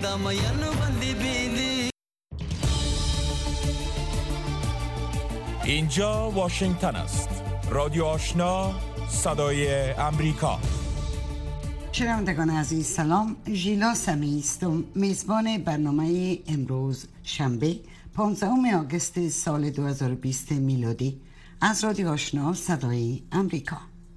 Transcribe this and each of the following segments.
اینجا واشنگتن است. رادیو آشنا، صدای امریکا. شنوندگان عزیز سلام. ژیلا سمی است و میزبان برنامه امروز شنبه 15 آگوست سال 2020 میلادی از رادیو آشنا صدای امریکا.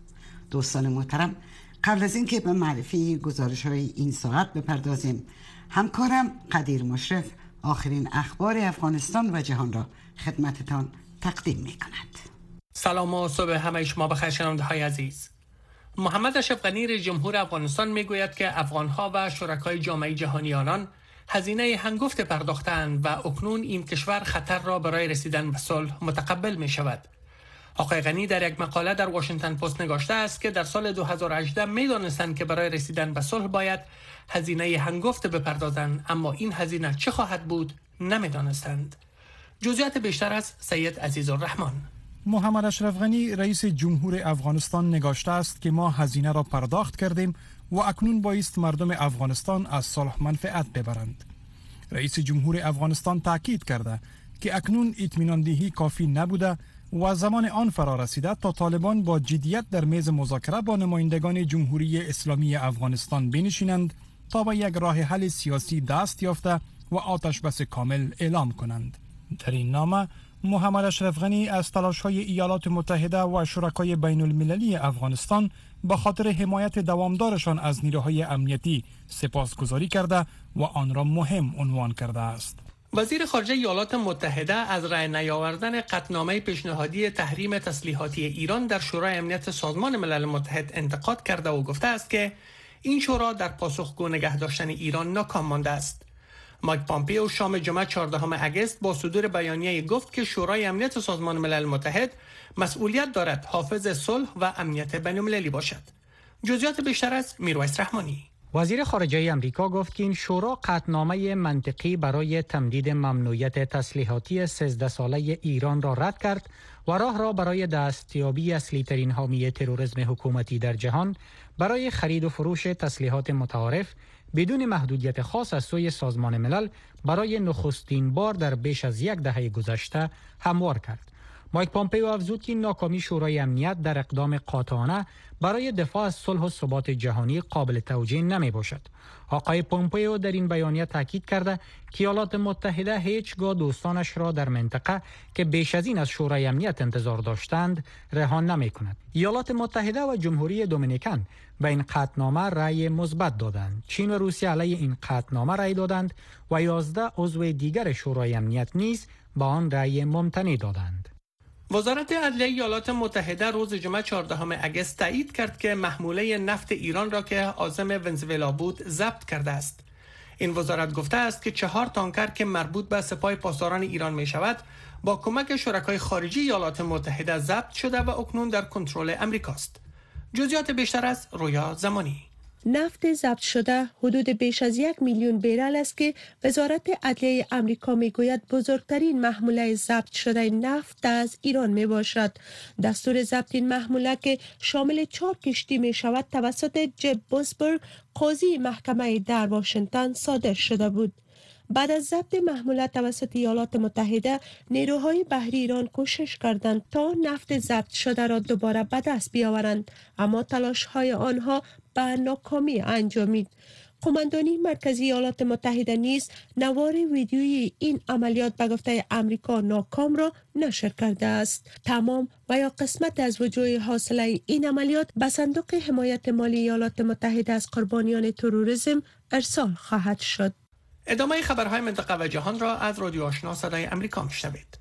دوستان محترم، قبل از اینکه به معرفی گزارش‌های این ساعت بپردازیم، همکارم قدیر مشرف آخرین اخبار افغانستان و جهان را خدمتتان تقدیم می‌کند. سلام و صبح همه شما بخیر شنونده‌های عزیز. محمد اشرف غنی رئیس جمهور افغانستان میگوید که افغان‌ها و شرکای جامعه جهانی آنان هزینه هنگفت پرداختند و اکنون این کشور خطر را برای رسیدن به صلح متقبل می‌شود. آقای غنی در یک مقاله در واشنگتن پست نگاشته است که در سال 2018 می‌دانستند که برای رسیدن به صلح باید هزینه هنگفت بپردازند، اما این هزینه چه خواهد بود نمی‌دانستند. جزئیات بیشتر از سید عزیزالرحمن. محمد اشرف غنی رئیس جمهور افغانستان نگاشته است که ما هزینه را پرداخت کردیم و اکنون بایست مردم افغانستان از صلح منفعت ببرند. رئیس جمهور افغانستان تاکید کرده که اکنون اطمینان دهی کافی نبوده و زمان آن فرا رسیده تا طالبان با جدیت در میز مذاکره با نمایندگان جمهوری اسلامی افغانستان بنشینند تا به یک راه حل سیاسی دست یافته و آتش بس کامل اعلام کنند. در این نامه محمد اشرف غنی از تلاش‌های ایالات متحده و شرکای بین المللی افغانستان به خاطر حمایت دوامدارشان از نیروهای امنیتی سپاسگزاری کرده و آن را مهم عنوان کرده است. وزیر خارجه ایالات متحده از رأی نیاوردن قطعنامه پیشنهادی تحریم تسلیحاتی ایران در شورای امنیت سازمان ملل متحد انتقاد کرده و گفته است که این شورا در پاسخگو نگه داشتن ایران ناکام مانده است. مایک پامپئو شام جمعه 14 اگست با صدور بیانیه گفت که شورای امنیت سازمان ملل متحد مسئولیت دارد حافظ صلح و امنیت بین‌المللی باشد. جزئیات بیشتر از میرویس رحمانی. وزیر خارجه امریکا گفت که این شورا قطعنامه منطقی برای تمدید ممنوعیت تسلیحاتی 13 ساله ایران را رد کرد و راه را برای دستیابی اصلی ترین حامی تروریسم حکومتی در جهان برای خرید و فروش تسلیحات متعارف بدون محدودیت خاص از سوی سازمان ملل برای نخستین بار در بیش از یک دهه گذشته هموار کرد. مایک پامپئو افزود که ناکامی شورای امنیت در اقدام قاطعانه برای دفاع از صلح و ثبات جهانی قابل توجیه نمی باشد. آقای پامپئو در این بیانیه تاکید کرده که ایالات متحده هیچگاه دوستانش را در منطقه که بیش از این از شورای امنیت انتظار داشتند رها نمی کند. ایالات متحده و جمهوری دومینیکن به این قطعنامه رأی مثبت دادند. چین و روسیه علیه این قطعنامه رأی دادند و 11 عضو دیگر شورای امنیت نیز به آن رأی ممتنع دادند. وزارت عدلیه ایالات متحده روز جمعه 14 اگست تایید کرد که محموله نفت ایران را که عازم ونزوئلا بود ضبط کرده است. این وزارت گفته است که 4 تانکر که مربوط به سپاه پاسداران ایران می شود با کمک شرکای خارجی ایالات متحده ضبط شده و اکنون در کنترل امریکاست. جزئیات بیشتر از رویا زمانی. نفت ضبط شده حدود بیش از 1 میلیون بیرل است که وزارت عدلیه آمریکا میگوید بزرگترین محموله ضبط شده نفت از ایران می باشد. دستور ضبط این محموله که شامل 4 کشتی می شود توسط جب بوسبرگ قاضی محکمه در واشنگتن صادر شده بود. بعد از ضبط محموله توسط ایالات متحده، نیروهای بحری ایران کوشش کردند تا نفت ضبط شده را دوباره به دست بیاورند، اما تلاش‌های آنها به ناکامی انجامید. قماندانی مرکزی ایالات متحده نیز نوار ویدیویی این عملیات به گفته امریکا ناکام را نشر کرده است. تمام و یا قسمت از وجوه حاصله این عملیات به صندوق حمایت مالی ایالات متحده از قربانیان تروریسم ارسال خواهد شد. ادامه خبرهای منطقه و جهان را از رادیو آشنا صدای امریکا میشنوید.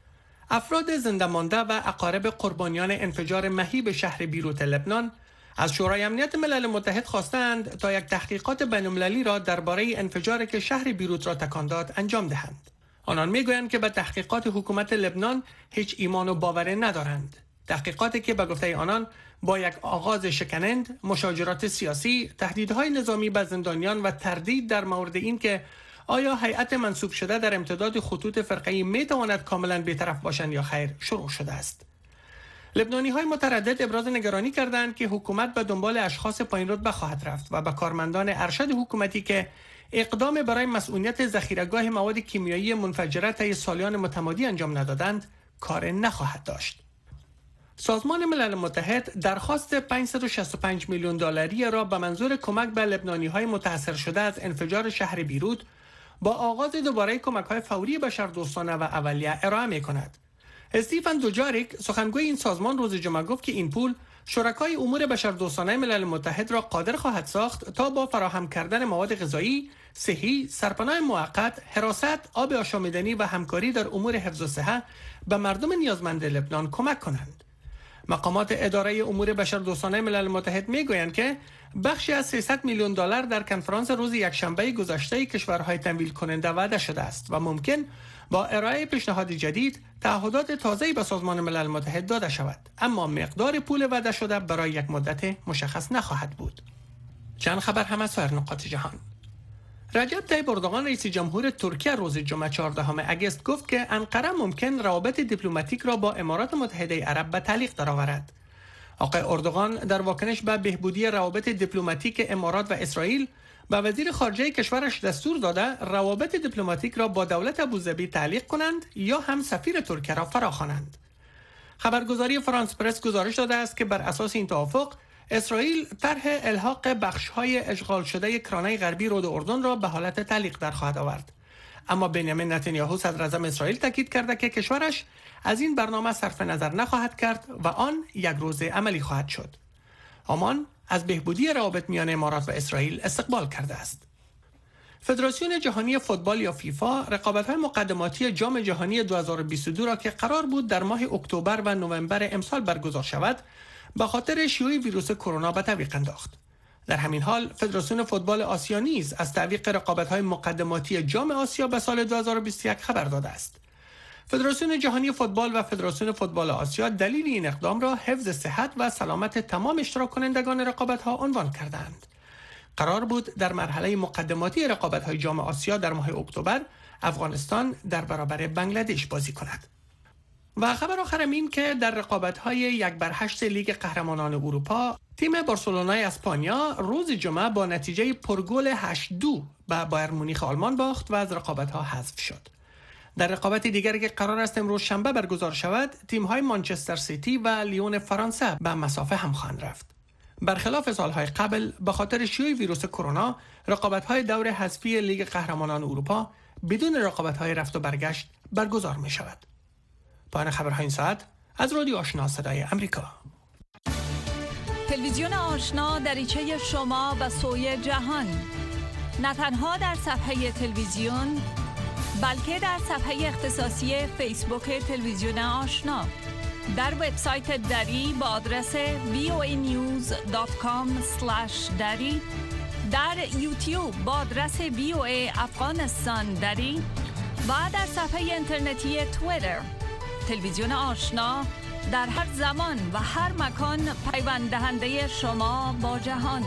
افراد زنده مانده و اقارب قربانیان انفجار مهیب شهر بیروت لبنان از شورای امنیت ملل متحد خواستند تا یک تحقیقات بین‌المللی را درباره انفجاری که شهر بیروت را تکان داد انجام دهند. آنان میگویند که به تحقیقات حکومت لبنان هیچ ایمان و باور ندارند. تحقیقاتی که به گفته آنان با یک آغاز شکنند، مشاجرات سیاسی، تهدیدهای نظامی به زندانیان و تردید در مورد این که آیا هیئت منصوب شده در امتداد خطوط فرقه‌ای میتواند کاملا بی‌طرف باشند یا خیر شروع شده است. لبنانی‌های متردد ابراز نگرانی کردند که حکومت به دنبال اشخاص پایین رتبه خواهد رفت و به کارمندان ارشد حکومتی که اقدام برای مسئولیت ذخیره‌گاه مواد کیمیایی منفجره طی سالیان متمادی انجام ندادند کار نخواهد داشت. سازمان ملل متحد درخواست 565 میلیون دلاری را به منظور کمک به لبنانی‌های متاثر شده از انفجار شهر بیروت با آغاز دوباره کمک‌های فوری بشردوستانه و اولیه ارائه می‌کند. استیفن دوجاریک سخنگوی این سازمان روز جمعه گفت که این پول شرکای امور بشردوستانه ملل متحد را قادر خواهد ساخت تا با فراهم کردن مواد غذایی، صحی، سرپناه موقت، حراست، آب آشامیدنی و همکاری در امور حفظ و صحت به مردم نیازمند لبنان کمک کنند. مقامات اداره امور بشردوستانه ملل متحد میگویند که بخشی از 300 میلیون دلار در کنفرانس روز یکشنبه گذشته کشورهای تمویل کننده وعده شده است و ممکن با ارائه پیشنهاد جدید تعهدات تازه‌ای به سازمان ملل متحد داده شود، اما مقدار پول وعده شده برای یک مدت مشخص نخواهد بود. چند خبر هم از سایر نقاط جهان. رجب طیب اردوغان رئیس جمهور ترکیه روز جمعه 14 اگست گفت که انقره ممکن روابط دیپلماتیک را با امارات متحده عرب به تعلیق درآورد. آقای اردوغان در واکنش به بهبودی روابط دیپلماتیک امارات و اسرائیل به وزیر خارجه کشورش دستور داده روابط دیپلماتیک را با دولت ابوظبی تعلیق کنند یا هم سفیر ترکیه را فراخوانند. خبرگزاری فرانس پرس گزارش داده است که بر اساس این توافق اسرائیل طرح الحاق بخش‌های اشغال شده کرانه غربی رود اردن را به حالت تعلیق در خواهد آورد. اما بنیامین نتانیاهو صدر اعظم اسرائیل تاکید کرده که کشورش از این برنامه صرف نظر نخواهد کرد و آن یک روزه عملی خواهد شد. آمان از بهبودی روابط میان امارات و اسرائیل استقبال کرده است. فدراسیون جهانی فوتبال یا فیفا رقابت‌های مقدماتی جام جهانی 2022 را که قرار بود در ماه اکتبر و نوامبر امسال برگزار شود، به خاطر شیوع ویروس کرونا به تعویق انداخت. در همین حال فدراسیون فوتبال آسیا نیز از تعویق رقابت‌های مقدماتی جام آسیا به سال 2021 خبر داده است. فدراسیون جهانی فوتبال و فدراسیون فوتبال آسیا دلیل این اقدام را حفظ صحت و سلامت تمام اشتراک کنندگان رقابت‌ها عنوان کردند. قرار بود در مرحله مقدماتی رقابت‌های جام آسیا در ماه اکتبر افغانستان در برابر بنگلادش بازی کند. و خبر آخرم این که در رقابت‌های 1/8 لیگ قهرمانان اروپا تیم بارسلونای اسپانیا روز جمعه با نتیجه پرگل 8-2 به بایر مونیخ آلمان باخت و از رقابت‌ها حذف شد. در رقابت دیگری که قرار است امروز شنبه برگزار شود، تیم‌های مانچستر سیتی و لیون فرانسه به مسافه هم خواهند رفت. برخلاف سال‌های قبل به خاطر شیوع ویروس کرونا، رقابت‌های دور حذفی لیگ قهرمانان اروپا بدون رقابت‌های رفت و برگشت برگزار می‌شود. پایان خبرهای این ساعت از رادیو آشنا صدای امریکا. تلویزیون آشنا دریچه شما به سوی جهان، نه تنها در صفحه تلویزیون بلکه در صفحه اختصاصی فیسبوک تلویزیون آشنا، در وبسایت دری با آدرس voanews.com/dari، در یوتیوب با آدرس VOA افغانستان دری و در صفحه اینترنتی توییتر. تلویزیون آشنا در هر زمان و هر مکان پیوند دهنده شما با جهان.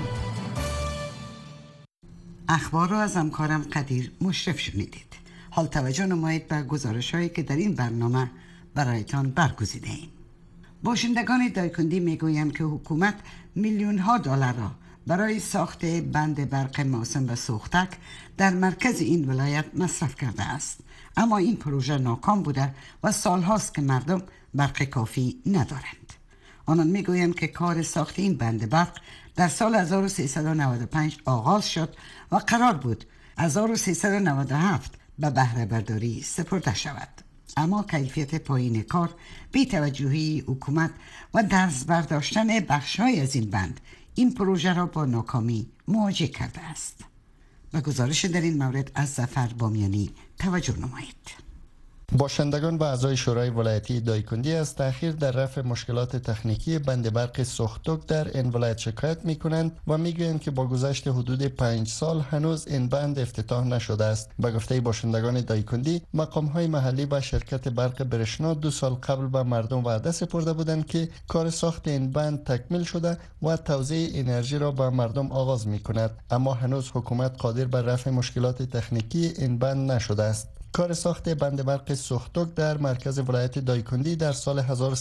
اخبار را از همکارم قدیر مشرف شنیدید. حال توجه نمایید به گزارش هایی که در این برنامه برایتان برگزیده ایم. باشندگان دایکندی میگویند که حکومت میلیون ها دلار را برای ساخت بند برق ماسم و سوختک در مرکز این ولایت مصرف کرده است، اما این پروژه ناکام بوده و سالهاست که مردم برق کافی ندارند. آنان میگویند که کار ساخت این بند برق در سال 1395 آغاز شد و قرار بود 1397 به بهره برداری سپرده شود، اما کیفیت پایین کار، بی توجهی حکومت و دست برداشتن بخش‌های از این بند این پروژه را با ناکامی مواجه کرده است. به گزارش در این مورد از ظفر بامیانی توجه نمایید. باشندگان و اعضای شورای ولایتی دایکندی از تأخیر در رفع مشکلات تکنیکی بند برق سوختوک در این ولایت شکایت می کنند و می گویند که با گذشت حدود 5 سال هنوز این بند افتتاح نشده است. به گفته باشندگان دایکندی، مقام های محلی و شرکت برق برشنا 2 سال قبل به مردم وعده سپرده بودند که کار ساخت این بند تکمیل شده و توزیع انرژی را به مردم آغاز می کند، اما هنوز حکومت قادر بر رفع مشکلات تکنیکی این بند نشده است. کار ساخت بند برق سوختوک در مرکز ولایت دایکندی در سال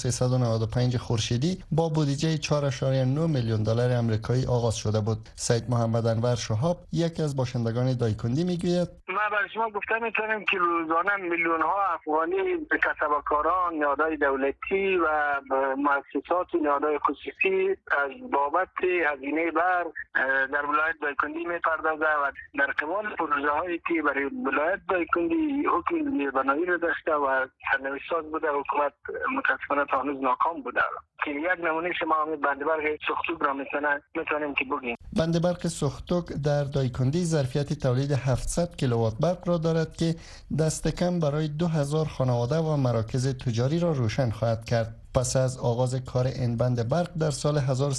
1395 خورشیدی با بودجه 4.9 میلیون دلار آمریکایی آغاز شده بود. سید محمد انور شهاب یکی از باشندگان دایکندی میگوید: ما برای شما گفته میتونیم که روزانه میلیون ها افغانی به کسبکاران، نهادهای دولتی و مؤسسات نهادهای خصوصی از بابت هزینه برق در ولایت دایکندی میپردازه و در قبال پروژه هایی که برای ولایت دایکندی حکم زیربنایی را داشته و سرنوشت ساز بوده، حکومت متاسفانه تا هنوز ناکام بوده که یک نمونه شما همین بند برق سوختوک را میتونیم که بگیم. بند برق سوختوک در دایکندی ظرفیت تولید 700 کیلووات برق را دارد که دست کم برای 2000 خانواده و مراکز تجاری را روشن خواهد کرد. پس از آغاز کار این بند برق در سال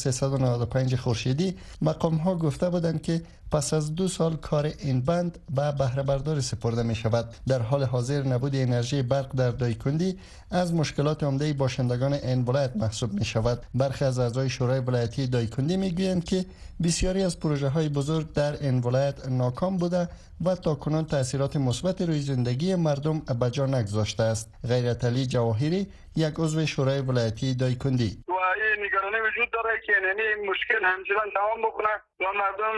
1395 خورشیدی مقام ها گفته بودند که پس از 2 سال کار این بند به بهره برداری سپرده می شود. در حال حاضر نبود انرژی برق در دایکندی از مشکلات عمده باشندگان این ولایت محسوب می شود. برخی از اعضای شورای ولایتی دایکندی می گویند که بسیاری از پروژه های بزرگ در این ولایت ناکام بوده و تاکنون تاثیرات مثبت روی زندگی مردم به جا نگذاشته است. غیرت علی جواهری یک عضو شورای ولایتی دایکندی: و این نگرانی وجود داره که این مشکل همچنان دوام بکنه و مردم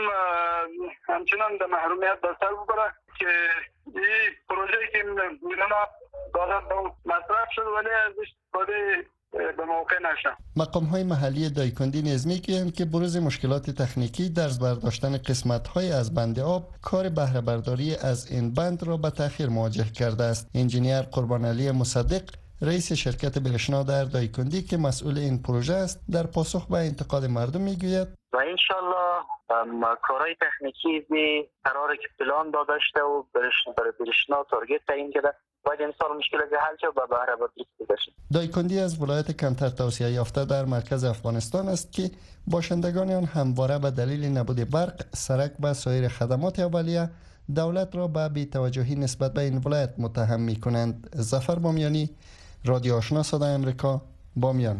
همچنان در محرومیت به سر ببره که این پروژه که میلیون دلار مصرف شد ولی از استفاده به موقع نشه. مقام های محلی دایکندی نیز میگویند که بروز مشکلات تکنیکی در برداشتن قسمت های از بند آب کار بهره برداری از این بند را به تأخیر مواجه کرده است. انجینیر قربان علی مصدق رئیس شرکت برشنا در دایکندی که مسئول این پروژه است در پاسخ به انتقاد مردم میگوید: و انشالله کارهای تکنیکی قراره که پلان داده شده و برای برشنا تارگت تعیین کرده باید امسال مشکل حل شد و بهره برداری بشه. دایکندی از ولایت کمتر توسعه یافته در مرکز افغانستان است که باشندگان آن همواره به دلیل نبود برق، سرک و سایر خدمات اولیه دولت را به بی‌توجهی نسبت به این ولایت متهم می‌کنند. ظفر بامیانی، رادیو آشنا صدای آمریکا، بامیان.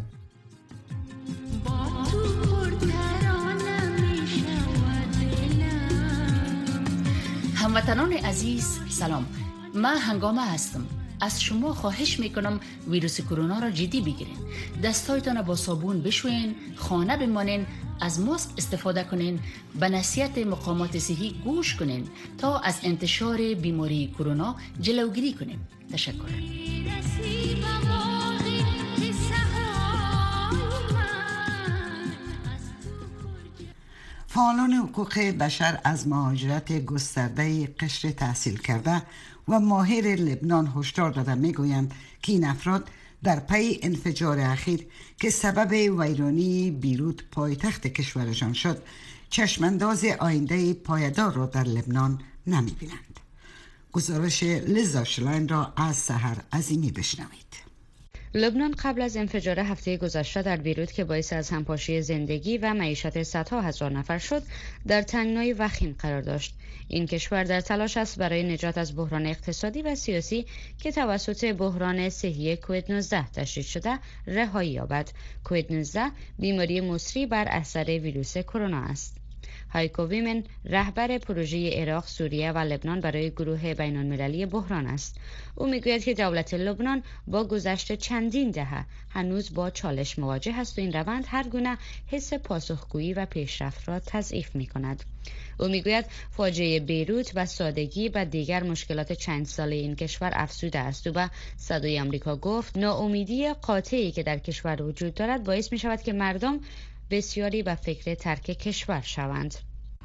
هموطنان عزیز سلام، من هنگامه هستم. از شما خواهش میکنم ویروس کرونا را جدی بگیرین. دستایتان با صابون بشوین، خانه بمانین، از ماسک استفاده کنین، به نصیحت مقامات صحی گوش کنین تا از انتشار بیماری کرونا جلوگیری کنین. تشکر. فعالان حقوق بشر از مهاجرت گسترده قشر تحصیل کرده و ماهر لبنان هشدار داده میگویند که این افراد در پی انفجار اخیر که سبب ویرانی بیروت پایتخت کشورشان شد چشمانداز آینده پایدار را در لبنان نمیبینند. گزارش لیزا شلاین را از سحر عظیمی بشنوید. لبنان قبل از انفجار هفته گذشته در بیروت که باعث از همپاشی زندگی و معیشت صدها هزار نفر شد در تنگنای وخیم قرار داشت. این کشور در تلاش است برای نجات از بحران اقتصادی و سیاسی که توسط بحران صحی کووید 19 تشدید شده رهایی یابد. کووید 19 بیماری مصری بر اثر ویروس کرونا است. هایکو ویمن رهبر پروژه عراق، سوریه و لبنان برای گروه بین‌المللی بحران است. او میگوید که دولت لبنان با گذشت چندین دهه هنوز با چالش مواجه است و این روند هر گونه حس پاسخگویی و پیشرفت را تضعیف می‌کند. او میگوید فاجعه بیروت و سادگی و دیگر مشکلات چند ساله این کشور افزوده است و به صدای آمریکا گفت ناامیدی قاطعی که در کشور وجود دارد باعث می‌شود که مردم بسیاری به فکر ترک کشور شوند.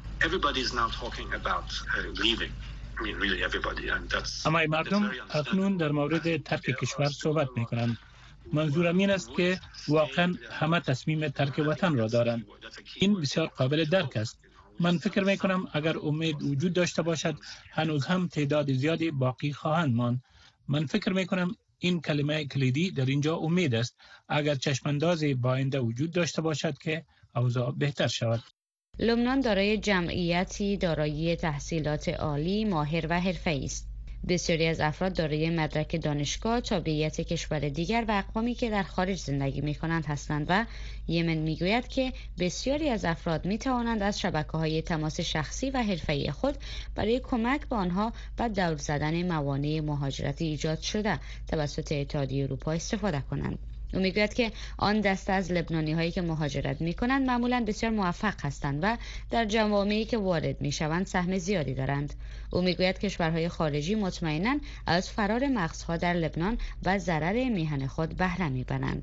اما مردم اکنون در مورد ترک کشور صحبت می‌کنند. منظورم این است که واقعا همه تصمیم ترک وطن را دارند. این بسیار قابل درک است. من فکر می‌کنم اگر امید وجود داشته باشد هنوز هم تعداد زیادی باقی خواهند ماند. من فکر می‌کنم این کلمه کلیدی در اینجا امید است. اگر چشماندازی با آینده وجود داشته باشد که اوضاع بهتر شود. لبنان دارای جمعیتی دارای تحصیلات عالی، ماهر و حرفه‌ای است. بسیاری از افراد دارای مدرک دانشگاه، تابعیت کشور دیگر و اقوامی که در خارج زندگی می‌کنند هستند و یمن می‌گوید که بسیاری از افراد می‌توانند از شبکه‌های تماس شخصی و حرفه‌ای خود برای کمک به آنها و دور زدن موانع مهاجرت ایجاد شده توسط اتحادیه اروپا استفاده کنند. او میگوید که آن دسته از لبنانی هایی که مهاجرت می کنند معمولا بسیار موفق هستند و در جوامعی که وارد می شوند سهم زیادی دارند. او میگوید کشورهای خارجی مطمئناً از فرار مغزها در لبنان و ضرر میهن خود بهره می برند.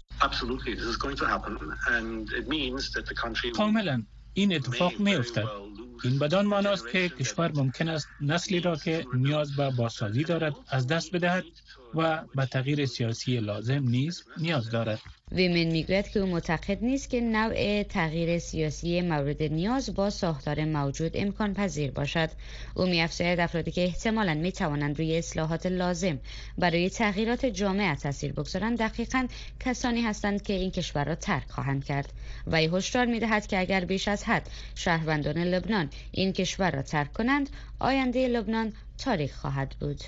کاملا این اتفاق می افتد. این بدان معناست که کشور ممکن است نسلی را که نیاز به بازسازی دارد از دست بدهد و به تغییر سیاسی لازم نیز نیاز دارد. ویمن میگوید که او معتقد نیست که نوع تغییر سیاسی مورد نیاز با ساختار موجود امکان پذیر باشد. او می‌افزاید افرادی که احتمالاً می‌توانند روی اصلاحات لازم برای تغییرات جامعه تاثیر بگذارند دقیقاً کسانی هستند که این کشور را ترک خواهند کرد. و ای هشدار می‌دهد که اگر بیش از حد شهروندان لبنان این کشور را ترک کنند، آینده لبنان تاریک خواهد بود.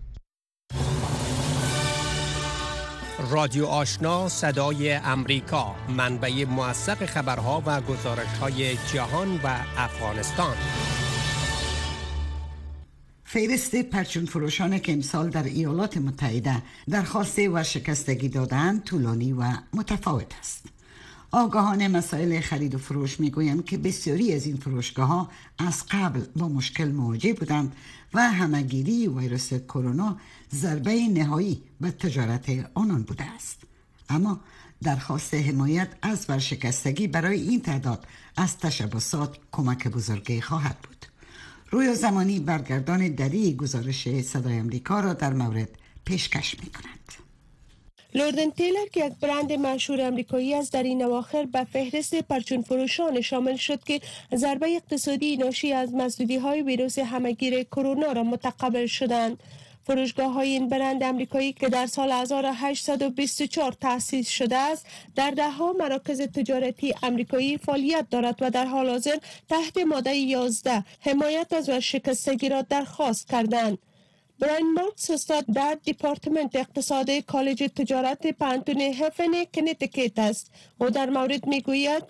رادیو آشنا صدای امریکا، منبع موثق خبرها و گزارش‌های جهان و افغانستان. فهرست پرچم فروشان که امسال در ایالات متحده درخواست ورشکستگی دادند طولانی و متفاوت است. آگاهان مسائل خرید و فروش میگویند که بسیاری از این فروشگاه‌ها از قبل با مشکل مواجه بودند و همه‌گیری ویروس کرونا ضربه نهایی به تجارت آنان بوده است. اما درخواست حمایت از ورشکستگی برای این تعداد از تشبسات کمک بزرگی خواهد بود. رویا زمانی برگردان دری گزارش صدای امریکا را در مورد پیشکش می‌کند. لوردن تیلر که یک برند مشهور امریکایی است در این اواخر به فهرست پرچون فروشان شامل شد که ضربه اقتصادی ناشی از محدودیت‌های ویروس همه‌گیر کرونا را متقبل شدند. فروشگاه های این برند امریکایی که در سال 1824 تأسیس شده است در ده‌ها مراکز تجارتی امریکایی فعالیت دارد و در حال حاضر تحت ماده 11 حمایت از ورشکستگی را درخواست کردند. براین مارکس استاد در دپارتمنت اقتصاد کالج تجارت پانتون هفن کنیتیکت است. او در مورد میگوید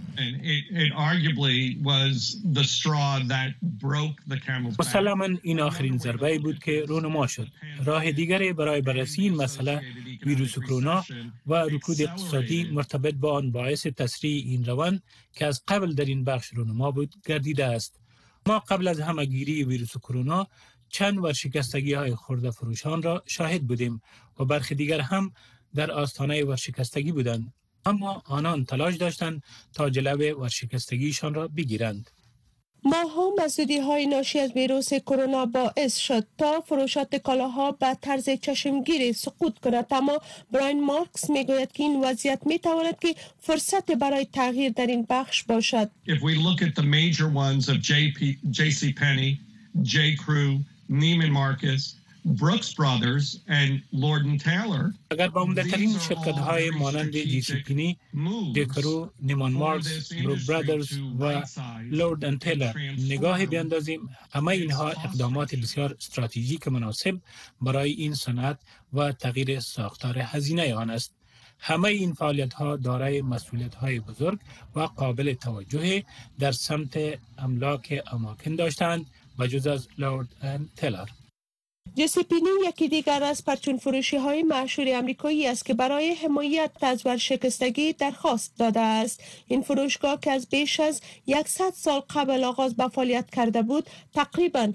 مسلماً این آخرین ضربه بود که رونما شد. راه دیگری برای بررسی این مسئله ویروس کرونا و رکود اقتصادی مرتبط با آن باعث تسریع این روند که از قبل در این بخش رونما بود گردیده است. ما قبل از همه‌گیری ویروس کرونا چند ورشکستگی های خرده فروشان را شاهد بودیم و برخی دیگر هم در آستانه ورشکستگی بودند، اما آنان تلاش داشتند تا جلو ورشکستگیشان را بگیرند. ماها محدودیت‌های ناشی از ویروس کرونا باعث شد تا فروشات کالاها به طرز چشمگیری سقوط کند، اما براین مارکس میگوید که این وضعیت میتواند که فرصت برای تغییر در این بخش باشد. If we look at the major ones of JC Penney, J. Crew, Neiman Marcus, Brooks Brothers and Lord & Taylor. اگر با عمده‌ترین شرکت‌های مانند جی سی پینی، دکرو، نیمان مارکس، بروک برادرز و لورد اند تیلر نگاه بیاندازیم، همه اینها اقدامات بسیار استراتژیک مناسب برای این صنعت و تغییر ساختار هزینه آن است. همه این فعالیت‌ها دارای مسئولیت‌های بزرگ و قابل توجه در سمت املاک اماکن داشتند و جز از لورد اند تیلر. جسی پینی یکی دیگر از پرچون فروشی های مشهور امریکایی است که برای حمایت از ورشکستگی درخواست داده است. این فروشگاه که از بیش از 100 سال قبل آغاز به فعالیت کرده بود، تقریباً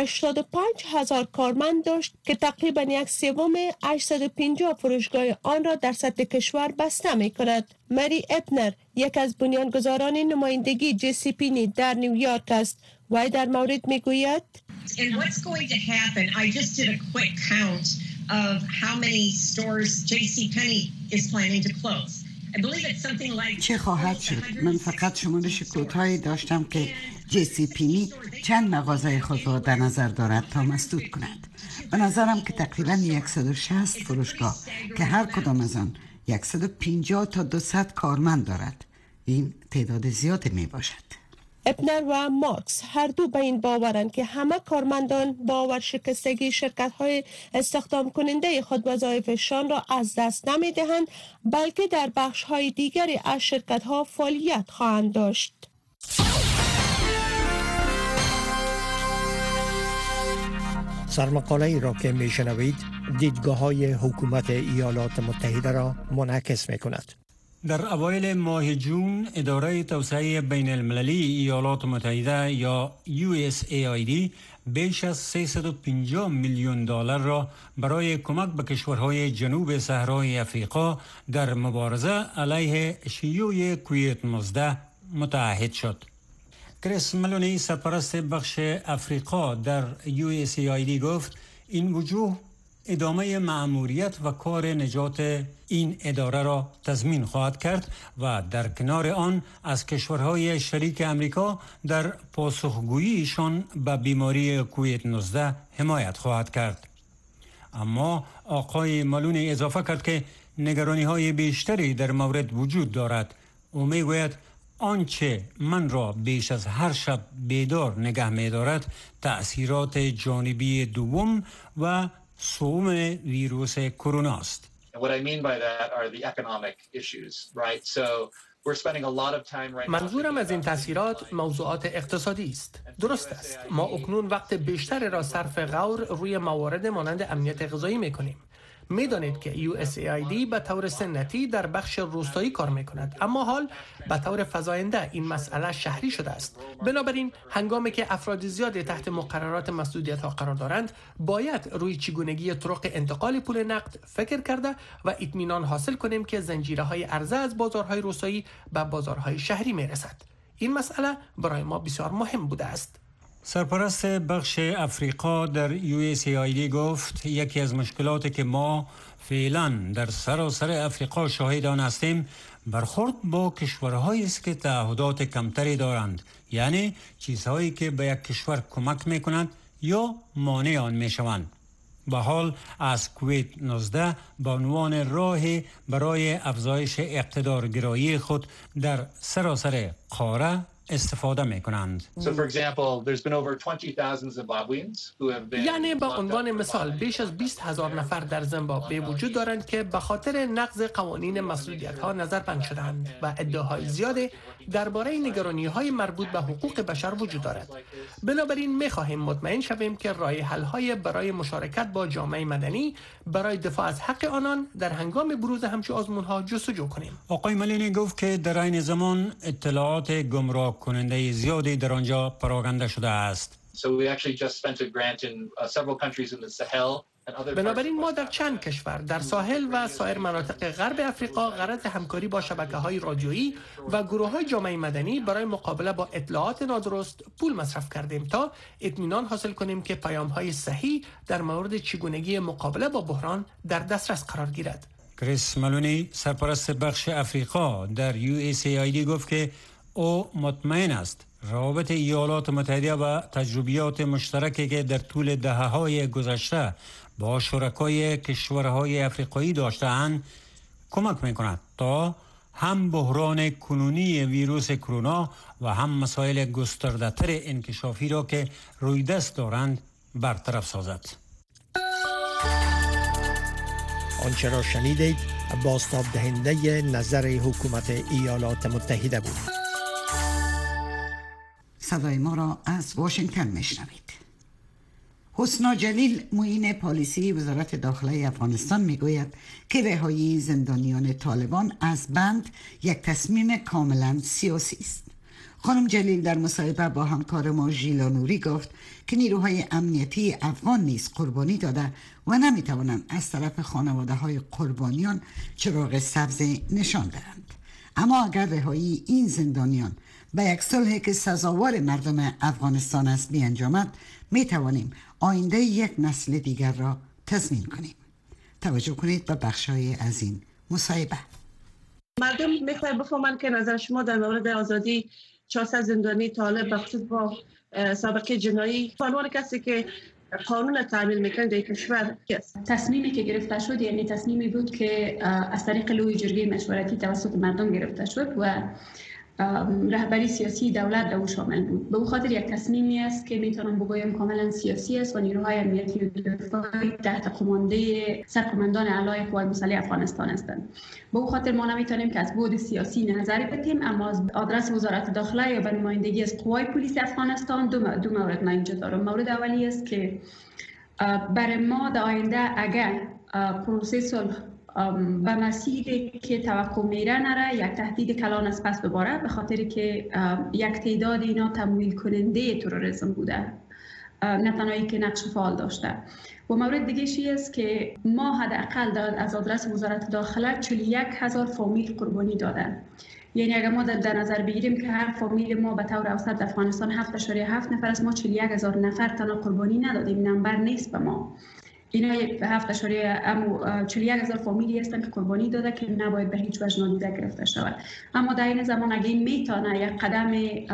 85,000 کارمند داشت که تقریباً 1/3 850 فروشگاه آن را در سطح کشور بسته می کند. مری اپنر یک از بنیانگذاران نمایندگی جسی پینی در نیویورک است. وی در مورد می گوید And what's going to happen? I just did a quick count of how many stores JCPenney is planning to close. I believe it's something like چه خواهد شد؟ من فقط شمارش کوتاهی داشتم که جسی پینی چند مغازه خود را در نظر دارد تا مسدود کند. به نظرم که تقریبا 160 فروشگاه که هر کدام از آن 150 تا 200 کارمند دارد. این تعداد زیادی می باشد. ابنر و مارکس هر دو به این باورند که همه کارمندان با ورشکستگی شرکت‌های استخدام کننده خود وظایفشان را از دست نمی‌دهند، بلکه در بخش‌های دیگری از شرکت‌ها فعالیت خواهند داشت. سرمقاله ای را که میشنوید دیدگاه های حکومت ایالات متحده را منعکس می کند. در اوایل ماه جون اداره توسعه بین المللی ایالات متحده یا USAID بیش از 350 میلیون دلار را برای کمک به کشورهای جنوب صحرای افریقا در مبارزه علیه شیوع کووید 19 متعهد شد. کریس ملونی سرپرست بخش افریقا در USAID گفت این وجوه ادامه مأموریت و کار نجات این اداره را تضمین خواهد کرد و در کنار آن از کشورهای شریک امریکا در پاسخگوییشان به بیماری کووید 19 حمایت خواهد کرد. اما آقای ملونی اضافه کرد که نگرانی های بیشتری در مورد وجود دارد. او میگوید آنچه من را بیش از هر شب بیدار نگه می دارد تأثیرات جانبی دوم و سوم ویروس کرونا است. منظورم از این تأثیرات موضوعات اقتصادی است. درست است. ما اکنون وقت بیشتر را صرف غور روی موارد مانند امنیت غذایی می کنیم. می‌دانید که USAID به طور سنتی در بخش روستایی کار می‌کند، اما حال به طور فزاینده این مسئله شهری شده است. بنابراین هنگامی که افراد زیادی تحت مقررات مسدودیت‌ها قرار دارند، باید روی چگونگی طرق انتقال پول نقد فکر کرده و اطمینان حاصل کنیم که زنجیره‌های عرضه از بازارهای روستایی به بازارهای شهری می‌رسد. این مسئله برای ما بسیار مهم بوده است. سرپرست بخش افریقا در USAID گفت یکی از مشکلاتی که ما فعلا در سراسر افریقا شاهد آن هستیم برخورد با کشورهایی است که تعهدات کمتری دارند، یعنی چیزهایی که به یک کشور کمک میکنند یا مانع آن میشوند. به حال از کووید 19 به عنوان راهی برای افزایش اقتدارگرایی خود در سراسر قاره استفاده می کنند. یعنی به عنوان مثال بیش از 20,000 نفر در زیمبابوه وجود دارند که به خاطر نقض قوانین مسئولیت ها نظربند شدند و ادعاهای زیاده درباره نگرانی های مربوط به حقوق بشر وجود دارد. بنابراین می خواهیم مطمئن شویم که راه حل های برای مشارکت با جامعه مدنی برای دفاع از حق آنان در هنگام بروز همچون آزمون ها جستجو کنیم. آقای ملونی گفت که در این زمان اطلاعات گمراه کننده زیادی در آنجا پراکنده شده است. بنابراین ما در چند کشور در ساحل و سایر مناطق غرب افریقا غرض همکاری با شبکه‌های رادیویی و گروه‌های جامعه مدنی برای مقابله با اطلاعات نادرست پول مصرف کردیم تا اطمینان حاصل کنیم که پیام‌های صحیح در مورد چگونگی مقابله با بحران در دسترس قرار گیرد. کریس ملونی سرپرست بخش افریقا در USAID گفت که او مطمئن است روابط ایالات متحده و تجربیات مشترکی که در طول دهه‌های گذشته با شرکای کشورهای افریقایی داشته‌اند کمک می‌کند تا هم بحران کنونی ویروس کرونا و هم مسائل گسترده‌تر انکشافی را که روی دست دارند برطرف سازد. آنچه را شنیدید بازتاب دهنده نظر حکومت ایالات متحده بود. صدای ما را از واشنگتن میشنوید. حسنا جلیل معین پالیسی وزارت داخله افغانستان میگوید که رهایی زندانیان طالبان از بند یک تصمیم کاملا سیاسی است. خانم جلیل در مصاحبه با همکار ما ژیلا نوری گفت که نیروهای امنیتی افغان نیز قربانی داده و نمیتوانند از طرف خانواده های قربانیان چراغ سبز نشان دهند. اما اگر رهایی این زندانیان به یک صلحی که سزاوار مردم افغانستان است بیانجامد، می توانیم آینده یک نسل دیگر را تضمین کنیم. توجه کنید به بخشای از این مصاحبه. مردم میخواهند بفهمند که نظر شما در مورد آزادی 400 زندانی طالب بخصوص با سابقه جنایی قانون کسی که قانون تعمیل میکنه در کشور است. تصمیمی که گرفته شد یعنی تصمیمی بود که از طریق لوی جرگه مشورتی توسط مردم گرفته شد و رهبری سیاسی دولت در او شامل بود. به او خاطر یک تصمیمی است که میتونم بگویم کاملا سیاسی است و نیروهای امنیتی و دفاعی تحت کمانده سرکومندان اعلای قوای مسلح افغانستان هستند. به او خاطر ما نمیتونیم که از بعد سیاسی نظری بدیم، اما از آدرس وزارت داخله یا به نمایندگی از قوای پلیس افغانستان دو مورد من اینجا دارم. مورد اولی است که برای ما در آینده اگر پروسه صلح به مسیری که توقع میره نره یک تهدید کلان از پس بباره، به خاطر که یک تعداد اینا تمویل کننده تروریسم بوده، نه تنهایی که نقش فعال داشته. و مورد دیگه است که ما حداقل از آدرس وزارت داخله 41,000 فامیل قربانی دادن. یعنی اگر ما در نظر بگیریم که هر فامیل ما به طور اوسط در افغانستان 7.7 نفر است، ما 41,000 نفر تنها قربانی ندادیم. نمبر نیست به ما. اینا 41,000 فامیلی هستن که قربانی داده که نباید به هیچ وجه نادیده گرفته شود. اما در این زمان اگه میتونه یک قدم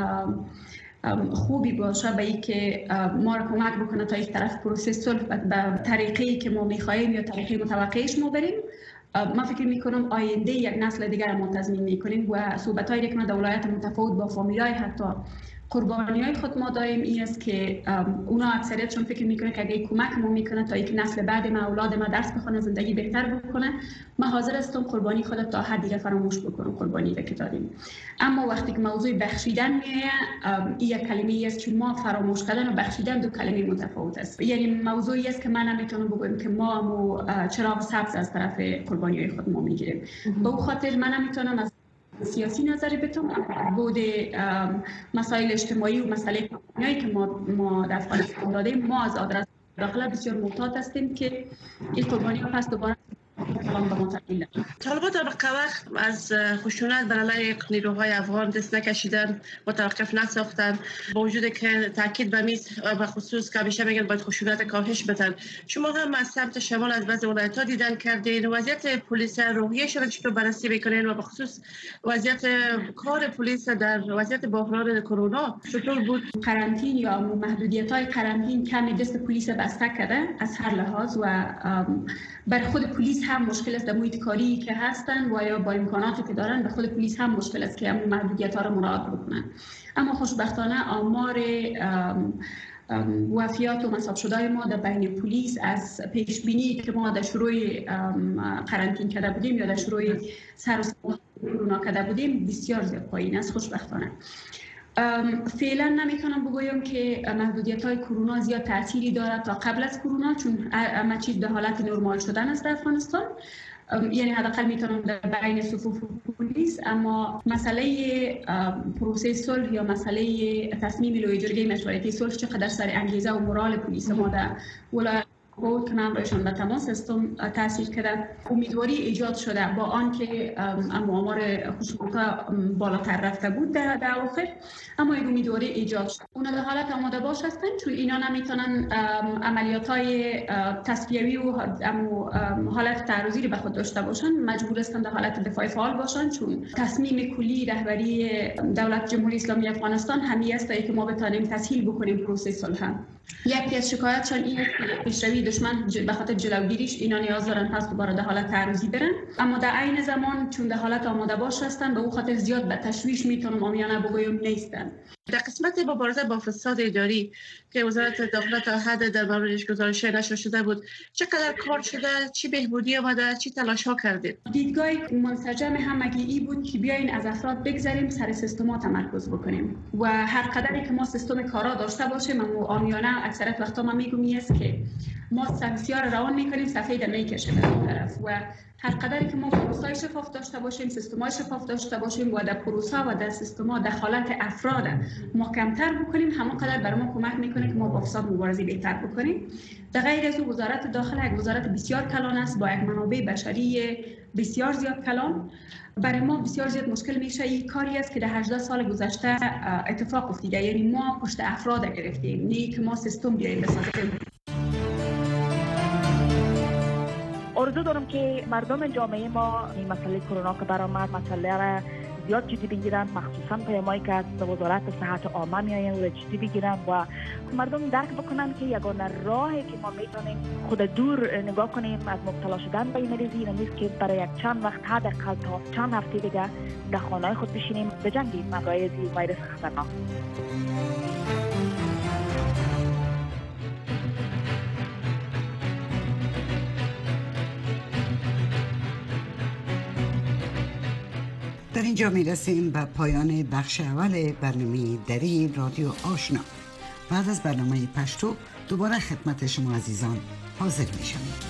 خوبی باشه به این که ما را کمک بکنه تا یک طرف پروسه صلح به طریقی که ما میخواهیم یا طریقی متوقعش ما بریم، ما فکر میکنم آینده یک نسل دیگر ما تضمین میکنیم. و صحبتایی که ما در ولایت متفاوت با فامیلای حتی قربانیای خود ما داریم این است که اونا اکثریتشون فکر میکنه که اگه کمک ما میکنه تا یک نسل بعد ما اولاد ما درس بخونه، زندگی بهتر بکنه، ما حاضر هستم قربانی خود تا حدی فراموش بکنم قربانی که دادیم. اما وقتی که موضوع بخشیدن میایه، این یک کلمه است که ما فراموش کردن و بخشیدن دو کلمه متفاوت است. یعنی موضوعی است که من نمیتونم بگم که ما چراغ سبز از طرف قربانیای خود ما میگیریم. به اون خاطر من نمیتونم از سیاسی نظری بتونم، بود مسائل اجتماعی و مسئله قانونی که ما در افغانستان دادیم، ما از آدرس داخله بسیار محتاط هستیم که این قربانی ها پس دوباره طالبان در وقت از خشونت بر علیه نیروهای افغان دست نکشیدن، متوقف نساختن، با وجود که تاکید به میز به خصوص که همیشه میگن باید خشونت کاهش بدن. شما هم از سمت شمال از بعضی ولایت‌ها دیدن کردین، وضعیت پلیس روحیه شده چطور بررسی میکنین و به خصوص وضعیت کار پلیس در وضعیت بحران کرونا چطور بود؟ قرنطین یا محدودیت‌های قرنطین کمی دست پلیس بسته کرده از هر لحاظ و بر خود پلیس هم مشکل است در محیط کاری که هستن و یا با امکاناتی که دارن به خود پلیس هم مشکل است که همون محدودیت‌ها را مراعات بکنن. اما خوشبختانه آمار وفیات و مصاب شده ما در بین پلیس از پیش بینی که ما در شروع قرنطین کرده بودیم یا در شروع سر و کرونا کرده بودیم بسیار زیاد پایین است. خوشبختانه فعلا نمیتونم بگویم که محدودیت‌های کرونا زیاد تأثیری دارد تا قبل از کرونا، چون همه چیز به حالت نرمال شدن است در افغانستان. یعنی حداقل میتونم در بین صفوف پلیس، اما مسئله پروسه صلح یا مسئله تصمیم لوی جرگه مشورتی صلح چقدر سر انگیزه و مورال پلیس ما در ولایت بود که من رایشان به تماس هستم تاثیر کرده. امیدواری ایجاد شده با آنکه آمار خشونت بالاتر رفته بود در اواخر، اما این امیدواری ایجاد شد. اونا در حالت آماده باش هستن چون اینا نمیتونن عملیات‌های تصفیوی و حالت تعرضی رو به خود داشته باشن، مجبور هستن در حالت دفاعی فعال باشن، چون تصمیم کلی رهبری دولت جمهوری اسلامی افغانستان همی است که ما بتونیم تسهیل بکنیم پروسه صلح. یکی از شکایتشان این است که پیشروی دشمن به خاطر جلوگیریش اینا نیاز دارن پس دوباره در حالت تعرضی برن، اما در عین زمان چون در حالت آماده باش هستن به اون خاطر زیاد به تشویش میتونم عامیانه بگویم نیستن. در قسمت مبارزه با فساد اداری که وزارت داخله تا حد در موردش گزارش نشر شده بود، چقدر کار شده، چی بهبودی آمده، چی تلاش ها کردید؟ دیدگاه منسجم همگی ای بود که بیاین از افراد بگذریم سر سیستما تمرکز بکنیم و هر قدری که ما سیستم کارا داشته باشیم، اما عامیانه اکثریت وقتا ما میگم است که ما بسیار روان میکنیم سفید میکشه به اون طرف و هر قدری که ما پروسه‌های شفاف داشته باشیم، سیستم‌های شفاف داشته باشیم و در پروسه و در سیستم‌ها دخالت افراد محکم‌تر بکنیم، همون قدر برای ما کمک میکنه که ما با فساد مبارزه بهتر بکنیم. در غیر از وزارت داخله یک وزارت بسیار کلان است با یک منابع بشری بسیار زیاد کلان. برای ما بسیار زیاد مشکل میشه این کاری است که در 18 سال گذشته اتفاق افتاده، یعنی ما پشت افراد گرفتیم، نه که ما سیستم بیایم بسازیم. آرزو دارم که مردم جامعه ما این مسئله کرونا که برآمد مسئله را زیاد جدی بگیرن، مخصوصا پیامایی که از وزارت صحت عامه میآین و جدی بگیرن و مردم درک بکنن که یگانه راهی که ما میتونیم خود دور نگاه کنیم از مبتلا شدن به این مریضی نیست که برای یک چند وقت حداقل تا چند هفته دیگه در خانه‌های خود بشینیم بجنگیم با ویروس خطرناک. در اینجا می رسیم به پایان بخش اول برنامه دری رادیو آشنا. بعد از برنامه پشتو دوباره خدمت شما عزیزان حاضر می شویم.